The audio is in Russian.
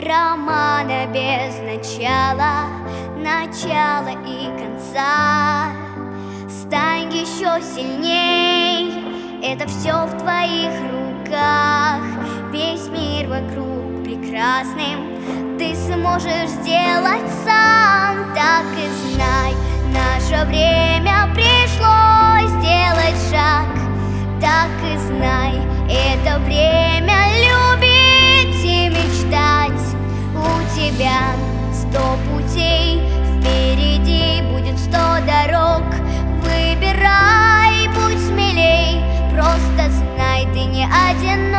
романа без начала, начала и конца. Стань еще сильней, это все в твоих руках. Весь мир вокруг прекрасным ты сможешь сделать сам. Так и знай, наше время пришло сделать шаг. Так и знай, это время любить и мечтать. У тебя 100 путей, впереди будет 100 дорог. Выбирай, будь смелей, просто знай, ты не одинок.